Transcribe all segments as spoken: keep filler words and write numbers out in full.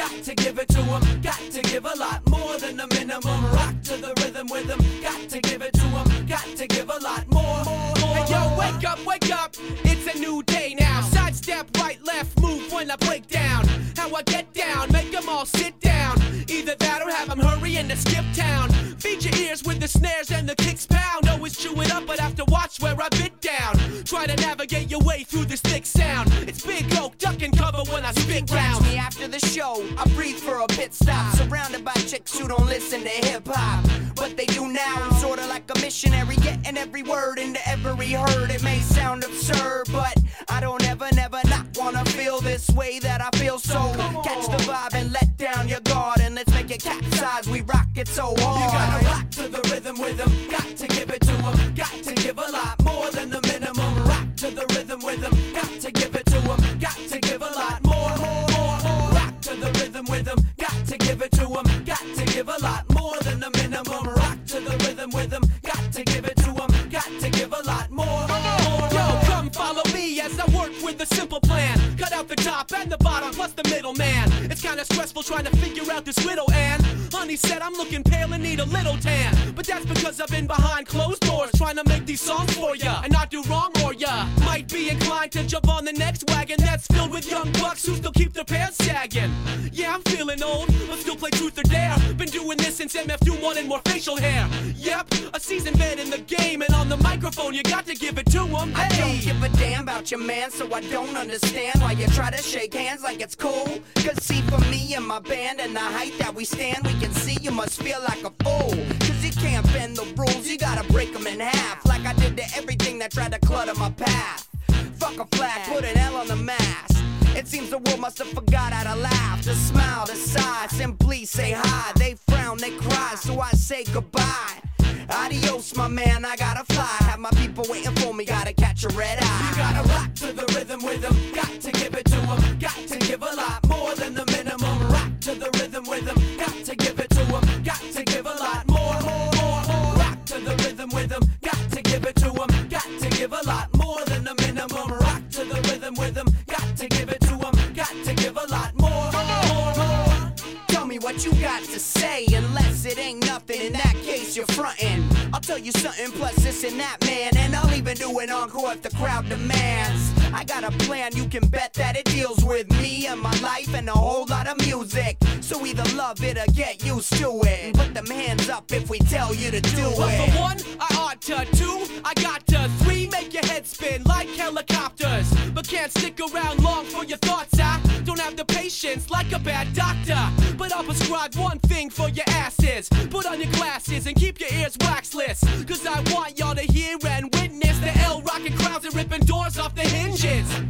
got to give it to them. Got to give a lot more than the minimum. Rock to the rhythm with them, got to give it to them. Got to give a lot more, more, more. Hey yo, wake up, wake up, it's a new day now. Sidestep, right, left, move when I break down. How I get down, make them all sit down. Either that or have them hurrying to skip town. Feed your ears with the snares and the kicks pound. Always chew it up, but have to watch where I bit down. Try to navigate your way through this thick sound. It's Big Oak, duck and cover when I spit round. Catch me after the show, I breathe for a pit stop. Surrounded by chicks who don't listen to hip-hop, but they do now. I'm sorta like a missionary, getting every word into every herd. It may sound absurd, but I don't ever, never not wanna feel this way that I feel. So catch the vibe and let down your guard, and let's make it capsize. We rock it so hard. You gotta rock to the rhythm with them, got to give it to them. Got to give a lot more than the minimum. Rock to the rhythm with them, got to give it to them. Got to give a lot more, more, more, more. Rock to the rhythm with them, got to give it to them. Got to give a lot more than the minimum. Rock to the rhythm with them, got to give it to them. Got to give a lot more, more, more. Yo, come follow me as I work with a simple plan. Cut out the top and the bottom plus the middle man. It's kinda stressful trying to figure out this riddle, and honey said I'm looking pale and need a little tan. But that's because I've been behind closed doors trying to make these songs for ya and not do wrong, or ya might be inclined to jump on the next wagon that's filled with young bucks who still keep their pants sagging. Yeah, I'm feeling old, but still play truth or dare. Been doing this since M F U wanted more facial hair. Yep, a seasoned vet in the game, and on the microphone you got to give it to him. I Hey. don't give a damn about your man, so I don't understand why you try to shake hands like it's cool. Cause see, for me and my band and the height that we stand, we can see you must feel like a fool. Cause you can't bend the rules, you gotta break them in half. Like I did to everything that tried to clutter my path. Fuck a flag, put an L on the mask. It seems the world must have forgot how to laugh, to smile, to sigh, simply say hi. They frown, they cry, so I say goodbye. Adios, my man, I gotta fly. Have my people waiting for me, gotta catch a red eye. You gotta rock to the rhythm with them, got to give it to them. Got to give a lot more than the minimum. Rock to the rhythm with them, got to give it to them. Got to give a lot more, more, more, more. Rock to the rhythm with them, got to give it to them. Got to give a lot more than the minimum. Rock to the rhythm with them, got to give it to them. Got to give a lot more, more, more. Tell me what you got to say, unless it ain't nothing. In that case, you're frontin'. I'll tell you something, plus this and that, man. And I'll even do an encore if the crowd demands. I got a plan, you can bet that it deals with me and my life and a whole lot of music. So either love it or get used to it. Put them hands up if we tell you to do Well, it. for one, I ought to. Two, I got to. Three, make your head spin like helicopters. But can't stick around long for your thoughts. I don't have the patience like a bad doctor. But I'll prescribe one thing for your asses. Put on your glasses and keep your ears waxless. Cause I want y'all to hear and witness the L rockin' crowds and ripping doors off the hinges.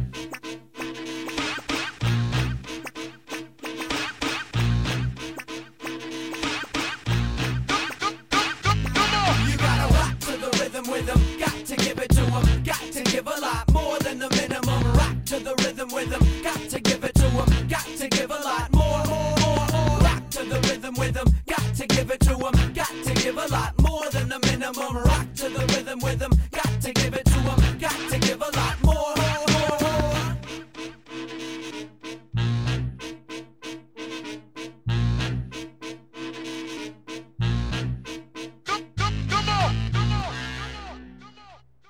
You gotta rock to the rhythm with them, got to give it to them. Got to give a lot more than the minimum. Rock to the rhythm with them, got to give it to them. Got to give a lot more, more, more, more. Rock to the rhythm with them, got to give it to them. Got to give a lot more than the minimum. Rock